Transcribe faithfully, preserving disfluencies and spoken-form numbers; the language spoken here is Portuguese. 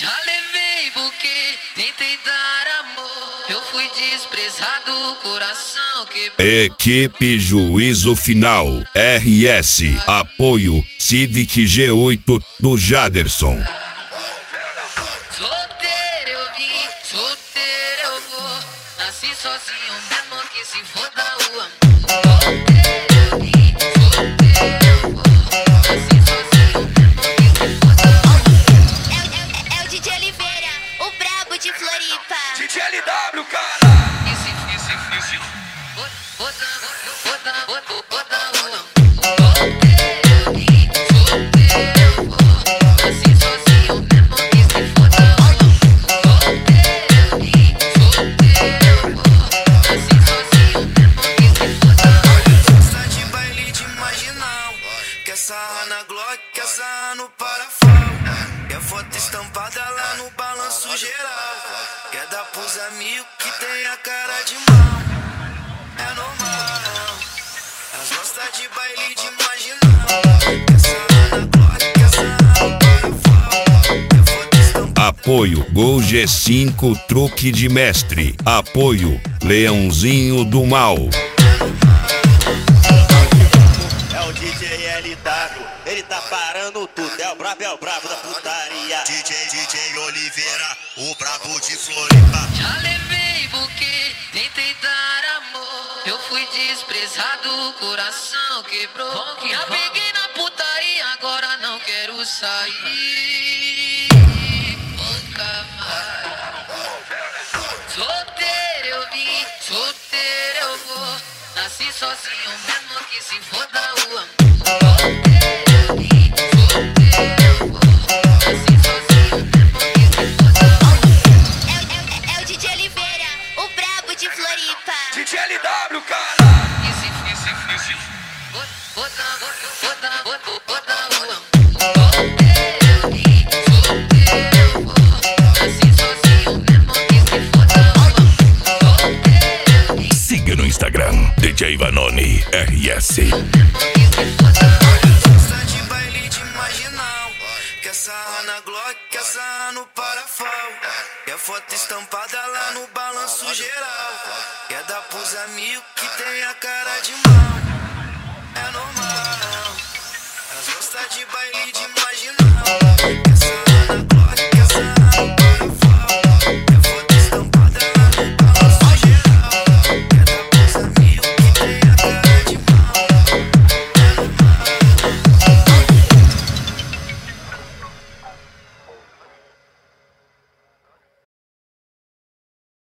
Já levei buquê, tentei dar amor. Eu fui desprezado, o coração quebrou. Equipe Juízo Final R S. Apoio Civic G oito do Jaderson. Solteiro eu vim, solteiro eu vou. Nasci sozinho mesmo que se foda o amor. Solteiro eu vim, solteiro eu vou. Nasci sozinho mesmo que se foda o amor. É, é, é o D J Oliveira, o brabo de Floripa. D J L W, cara. Esse, esse, esse. Foda, foda, foda, foda, foda o amor. Solteiro eu vim, solteiro eu vou. Nasci sozinho mesmo que se foda o amor. Solteiro eu vim, solteiro eu vou. Nasci sozinho mesmo que se foda o amor. Gosta de baile de marginal, quer sarrar na Glock, quer sarrar no parafal. Quer foto estampada lá no balanço geral. Quer dar pros amigos que tem a cara de mal. É normal. Elas gostam de baile de marginal, quer sarrar na Glock, quer sarrar no parafal. Quer foto estampada. Apoio Gol G cinco Truque de Mestre. Apoio Leãozinho do Mal. É o D J L W, ele tá parando tudo, é o brabo, é o brabo da putaria. D J, D J Oliveira, o brabo de Floripa. Já levei buquê, tentei dar amor. Eu fui desprezado, o coração quebrou. Já peguei na putaria, agora não quero sair. Nunca mais. Solteiro eu vim, solteiro eu vou. Nasci sozinho mesmo que se foda o amor. Solteiro eu vim, solteiro eu vou. Nasci sozinho mesmo que se foda o amor. É, é, é o D J Oliveira, o brabo de Floripa. D J L W, cara. Esse, esse, esse. Foda, foda, foda, foda, foda o amor. Solteiro eu vim, solteiro eu vou. Nasci sozinho mesmo que se foda o amor. Solteiro eu vim. Siga no Instagram D J Vanoni R S. Gosta de baile de marginal, quer sarrar na Glock, quer sarrar no parafal. Quer foto estampada lá no balanço geral. Quer dar pros amigos que tem a cara de mal. É normal. Elas gostam de baile de